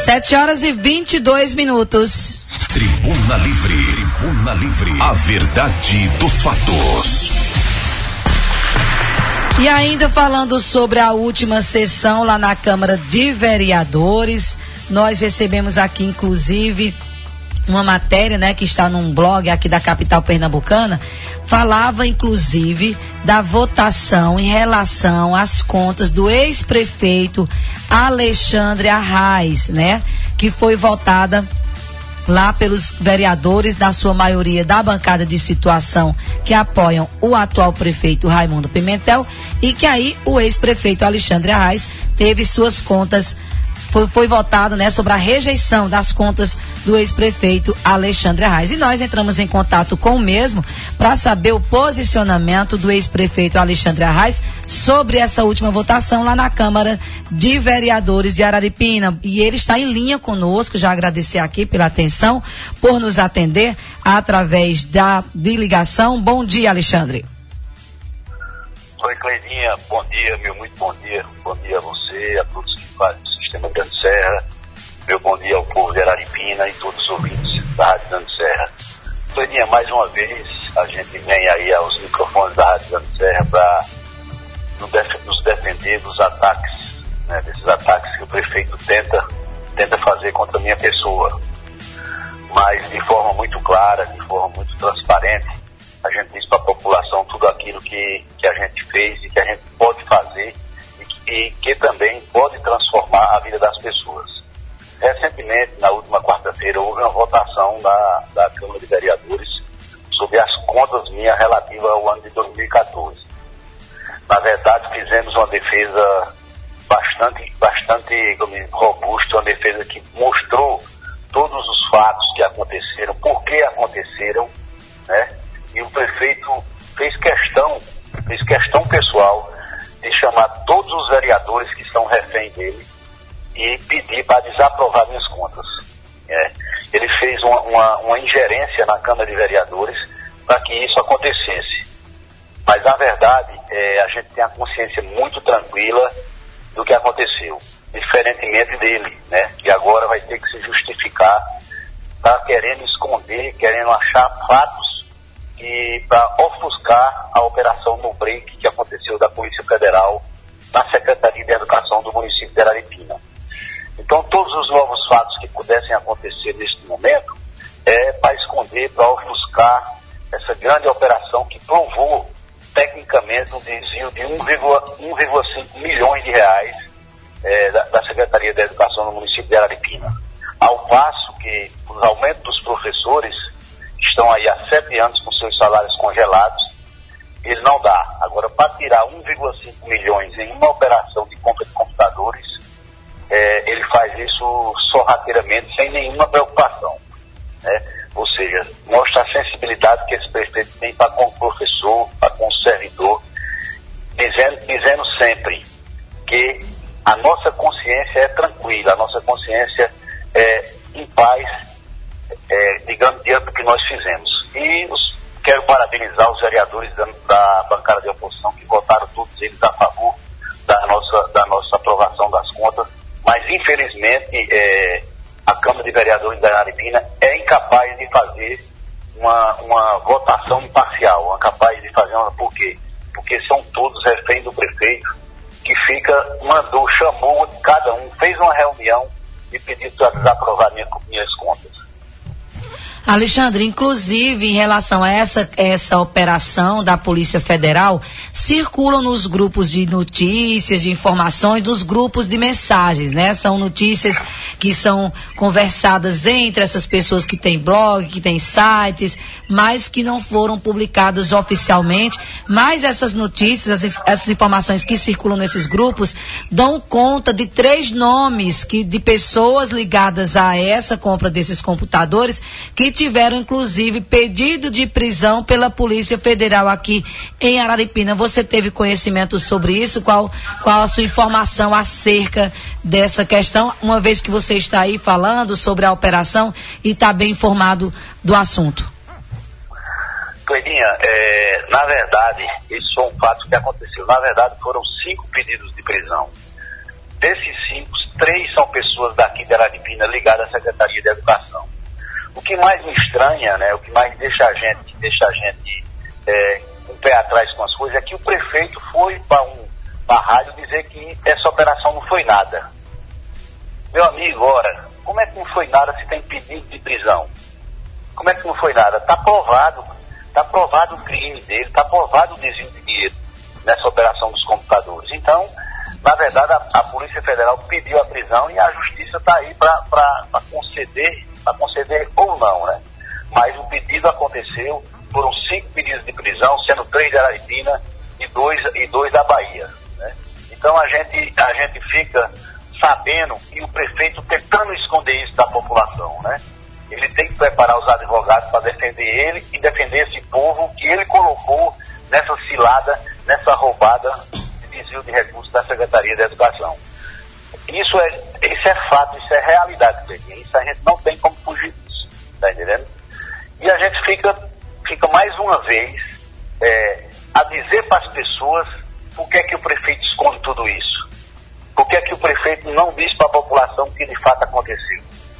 7h22. Tribuna Livre. Tribuna Livre. A verdade dos fatos. E ainda falando sobre a última sessão lá na Câmara de Vereadores, nós recebemos aqui, inclusive, uma matéria, né, que está num blog aqui da capital pernambucana, falava, inclusive, da votação em relação às contas do ex-prefeito Alexandre Arraes, né, que foi votada lá pelos vereadores, na sua maioria da bancada de situação, que apoiam o atual prefeito Raimundo Pimentel, e que aí o ex-prefeito Alexandre Arraes teve suas contas, foi votado, né, sobre a rejeição das contas do ex-prefeito Alexandre Arraes. E nós entramos em contato com o mesmo para saber o posicionamento do ex-prefeito Alexandre Arraes sobre essa última votação lá na Câmara de Vereadores de Araripina. E ele está em linha conosco, já agradecer aqui pela atenção, por nos atender através de ligação. Bom dia, Alexandre. Oi, Cleidinha, bom dia, muito bom dia. Bom dia a você, a todos que fazem o Sistema Grande Serra. Meu bom dia ao povo de Araripina e todos os ouvintes da Rádio Grande Serra. Cleidinha, mais uma vez, a gente vem aí aos microfones da Rádio Grande Serra para nos defender dos ataques, né, desses ataques que o prefeito tenta fazer contra a minha pessoa. Mas de forma muito clara, de forma muito transparente, a gente diz para a população tudo aquilo que a gente fez e que a gente pode fazer e que também pode transformar a vida das pessoas. Recentemente, na última quarta-feira, houve uma votação da Câmara de Vereadores sobre as contas minhas relativas ao ano de 2014. Na verdade, fizemos uma defesa bastante robusta, uma defesa que mostrou todos os fatos que aconteceram, por que aconteceram, né? E o prefeito fez questão pessoal de chamar todos os vereadores que são refém dele e pedir para desaprovar minhas contas. Ele fez uma ingerência na Câmara de Vereadores para que isso acontecesse. Mas, na verdade, a gente tem a consciência muito tranquila do que aconteceu, diferentemente dele, né? Que agora vai ter que se justificar, está querendo esconder, querendo achar fatos para ofuscar a operação no break que aconteceu da Polícia Federal na Secretaria de Educação do município de Araripina. Então, todos os novos fatos que pudessem acontecer neste momento é para esconder, para ofuscar essa grande operação que provou tecnicamente um desvio de 1,5 milhões de reais da Secretaria de Educação do município de Araripina. Ao passo que os aumentos dos professores estão aí há 7 anos com seus salários congelados, ele não dá. Agora, para tirar 1,5 milhões em uma operação de compra de computadores, ele faz isso sorrateiramente, sem nenhuma preocupação, né? Ou seja, mostra a sensibilidade que esse prefeito tem para com o professor, para com o servidor, dizendo sempre que a nossa consciência é tranquila, a nossa consciência é em paz, digamos, diante do que nós fizemos. E quero parabenizar os vereadores da bancada de oposição que votaram todos eles a favor da nossa aprovação das contas, mas infelizmente a Câmara de Vereadores da Araripina é incapaz de fazer uma votação imparcial, incapaz de fazer por quê? Porque são todos reféns do prefeito, que chamou cada um, fez uma reunião e pediu para desaprovar minhas contas. Alexandre, inclusive em relação a essa operação da Polícia Federal, circulam nos grupos de notícias, de informações, nos grupos de mensagens, né? São notícias que são conversadas entre essas pessoas que têm blog, que têm sites, mas que não foram publicadas oficialmente. Mas essas notícias, essas informações que circulam nesses grupos, dão conta de 3 nomes de pessoas ligadas a essa compra desses computadores, que tiveram, inclusive, pedido de prisão pela Polícia Federal aqui em Araripina. Você teve conhecimento sobre isso? Qual a sua informação acerca dessa questão, uma vez que você está aí falando sobre a operação e está bem informado do assunto? Cleidinha, na verdade, isso foi um fato que aconteceu. Na verdade, foram 5 pedidos de prisão. Desses 5, 3 são pessoas daqui de Araripina ligadas à Secretaria de Educação. O que mais me estranha, né, o que mais deixa a gente com o pé atrás com as coisas, é que o prefeito foi para a rádio dizer que essa operação não foi nada. Meu amigo, ora, como é que não foi nada se tem pedido de prisão? Como é que não foi nada? Está provado o crime dele, está provado o desvio de dinheiro nessa operação dos computadores. Então, na verdade, a Polícia Federal pediu a prisão e a Justiça está aí para conceder ou não, né? Mas o pedido aconteceu, foram 5 pedidos de prisão, sendo 3 de Araripina e dois da Bahia, né? Então a gente fica sabendo que o prefeito tentando esconder isso da população, né? Ele tem que preparar os advogados para defender ele e defender esse povo que ele colocou nessa cilada, nessa roubada de desvio de recursos da Secretaria de Educação. Isso é fato, isso é realidade, isso a gente não tem como fugir disso, tá entendendo? E a gente fica mais uma vez a dizer para as pessoas por que é que o prefeito esconde tudo isso. Por que é que o prefeito não diz para a população o que de fato aconteceu?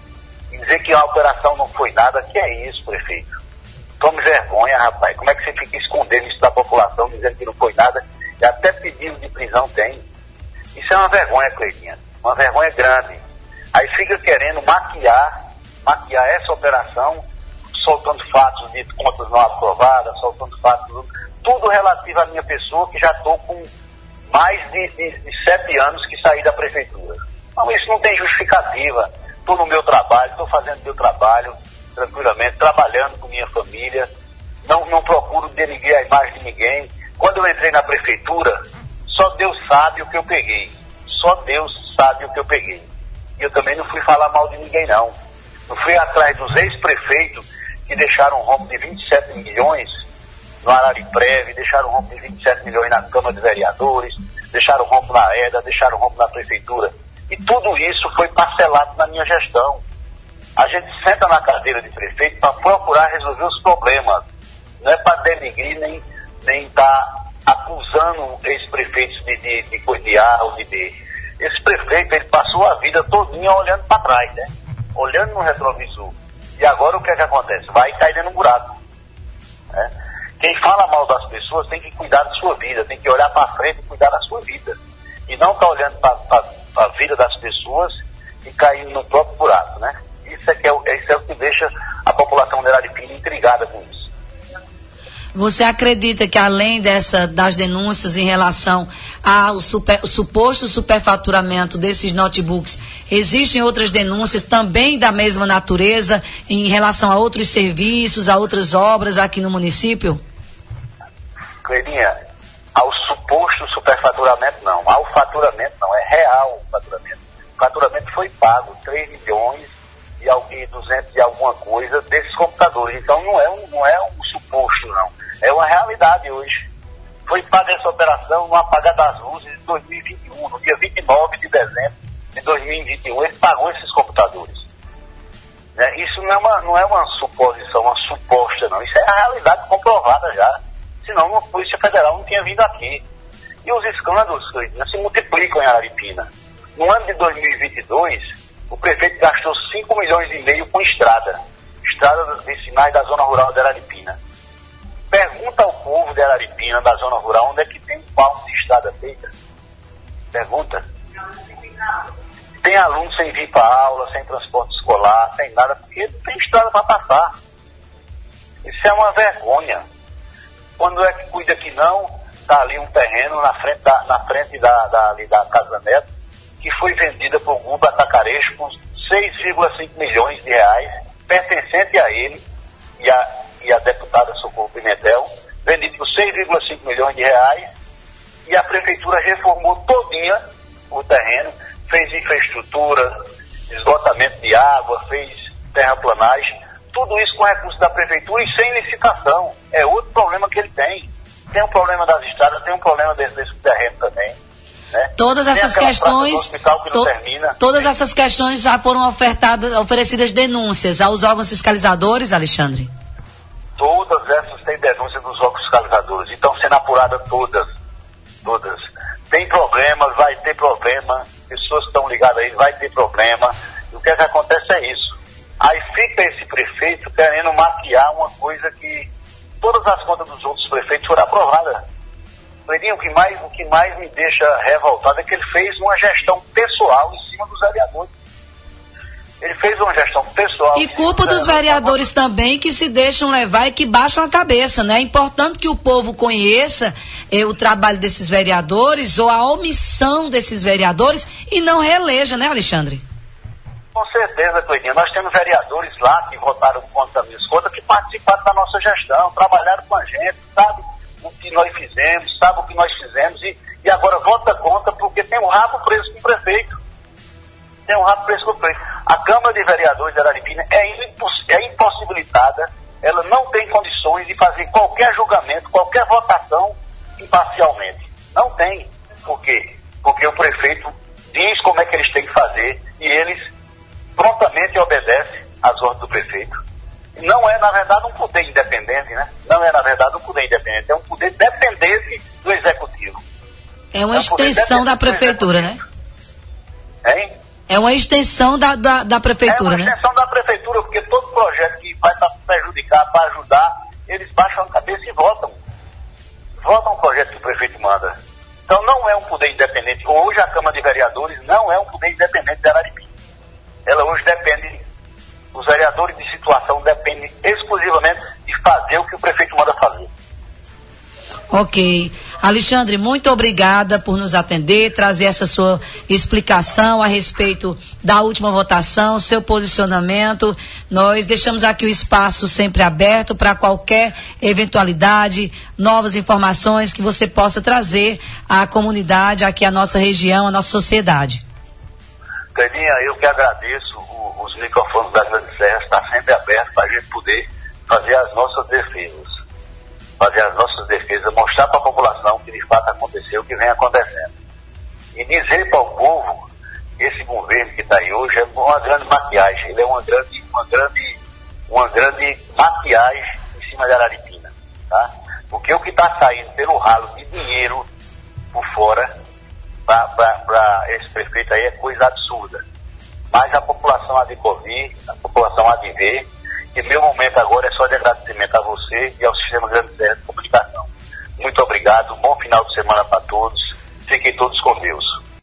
E dizer que a operação não foi nada, que é isso, prefeito? Tome vergonha, rapaz. Como é que você fica escondendo isso da população, dizendo que não foi nada? E até pedido de prisão tem. Isso é uma vergonha, Cleitinha. Uma vergonha grande. Aí fica querendo maquiar essa operação, soltando fatos de contas não aprovadas, soltando fatos, tudo relativo à minha pessoa, que já estou com mais de 7 anos que saí da prefeitura. Não, isso não tem justificativa. Estou no meu trabalho, estou fazendo meu trabalho tranquilamente, trabalhando com minha família, não procuro denigrir a imagem de ninguém. Quando eu entrei na prefeitura, só Deus sabe o que eu peguei. Só Deus sabe o que eu peguei. E eu também não fui falar mal de ninguém, não. Não fui atrás dos ex-prefeitos que deixaram um rombo de 27 milhões no Arariprev, deixaram um rombo de 27 milhões na Câmara de Vereadores, deixaram um rombo na EDA, deixaram um rombo na prefeitura. E tudo isso foi parcelado na minha gestão. A gente senta na cadeira de prefeito para procurar resolver os problemas. Não é para denigrir nem estar acusando ex-prefeitos de A ou de B. Esse prefeito, ele passou a vida todinha olhando para trás, né? Olhando no retrovisor. E agora o que é que acontece? Vai cair dentro de um buraco, né? Quem fala mal das pessoas tem que cuidar da sua vida, tem que olhar para frente e cuidar da sua vida. E não estar olhando para a vida das pessoas e caindo no próprio buraco, né? Isso é o que deixa a população de Araripina intrigada com isso. Você acredita que além das denúncias em relação ao suposto superfaturamento desses notebooks, existem outras denúncias também da mesma natureza em relação a outros serviços, a outras obras aqui no município? Cleitinha, ao suposto superfaturamento não, ao faturamento não, é real o faturamento. O faturamento foi pago, 3 milhões e 200 e alguma coisa desses computadores. Então não é um suposto, não. É uma realidade hoje. Foi paga essa operação no apagar das luzes de 2021, no dia 29 de dezembro de 2021. Ele pagou esses computadores. Né? Isso não é uma suposição, uma suposta, não. Isso é a realidade comprovada já. Senão a Polícia Federal não tinha vindo aqui. E os escândalos se multiplicam em Araripina. No ano de 2022, o prefeito gastou 5 milhões e meio com estrada vicinais da zona rural de Araripina. Pergunta ao povo de Araripina, da zona rural, onde é que tem um palmo de estrada feita. Pergunta. Tem aluno sem vir para aula, sem transporte escolar, sem nada, porque não tem estrada para passar. Isso é uma vergonha. Quando é que cuida que não, está ali um terreno na frente da Casa Neto, que foi vendida por um grupo atacarejo por 6,5 milhões de reais, pertencente a ele e a deputada Socorro Pimentel, vendido por 6,5 milhões de reais, e a prefeitura reformou todinha o terreno, fez infraestrutura, esgotamento de água, fez terraplanagem, tudo isso com recursos da prefeitura e sem licitação. É outro problema que ele tem. Tem um problema das estradas, tem um problema desse terreno também. Né? Todas essas questões já foram oferecidas denúncias aos órgãos fiscalizadores, Alexandre? Todas essas têm denúncia dos órgãos fiscalizadores. Estão sendo apuradas todas. Tem problemas, vai ter problema. pessoas que estão ligadas a ele, vai ter problema. E o que acontece é isso. Aí fica esse prefeito querendo maquiar uma coisa que todas as contas dos outros prefeitos foram aprovadas. Cleitinho, o que mais me deixa revoltado é que ele fez uma gestão pessoal em cima dos vereadores. Ele fez uma gestão pessoal. E culpa dos vereadores também, que se deixam levar e que baixam a cabeça, né? É importante que o povo conheça o trabalho desses vereadores ou a omissão desses vereadores e não reeleja, né, Alexandre? Com certeza, Cleitinho. Nós temos vereadores lá que votaram contra a minha conta, que participaram da nossa gestão, trabalharam com a gente, sabe o que nós fizemos, sabe o que nós fizemos e agora vota contra porque tem um rabo preso com o prefeito. Tem um rabo preso com o prefeito. A Câmara de Vereadores de Araribina é impossibilitada, ela não tem condições de fazer qualquer julgamento, qualquer votação imparcialmente. Não tem. Por quê? Porque o prefeito diz como é que eles têm que fazer e eles prontamente obedecem às ordens do prefeito. Não é, na verdade, um poder independente, né? Não é, na verdade, um poder independente, é um poder dependente do executivo. É uma extensão da prefeitura, né? Hein? É uma extensão da prefeitura, né? É uma extensão da prefeitura, porque todo projeto que vai para prejudicar, para ajudar, eles baixam a cabeça e votam. Votam o projeto que o prefeito manda. Então não é um poder independente. Hoje a Câmara de Vereadores não é um poder independente de Araribina. Ela hoje depende, os vereadores de situação dependem exclusivamente de fazer o que o prefeito manda fazer. Ok. Alexandre, muito obrigada por nos atender, trazer essa sua explicação a respeito da última votação, seu posicionamento. Nós deixamos aqui o espaço sempre aberto para qualquer eventualidade, novas informações que você possa trazer à comunidade, aqui à nossa região, à nossa sociedade. Cleitinha, eu que agradeço, os microfones da Grande Serra estão sempre abertos para a gente poder fazer as nossas defesas. Mostrar para a população que de fato aconteceu, o que vem acontecendo. E dizer para o povo que esse governo que está aí hoje é uma grande maquiagem, ele é uma grande maquiagem em cima de Araribina, tá? Porque o que está saindo pelo ralo de dinheiro por fora para esse prefeito aí é coisa absurda. Mas a população há de ouvir, a população há de ver, e meu momento agora é só de agradecimento a você e ao Sistema Grande Serra de Comunicação. Muito obrigado, bom final de semana para todos, fiquem todos com Deus.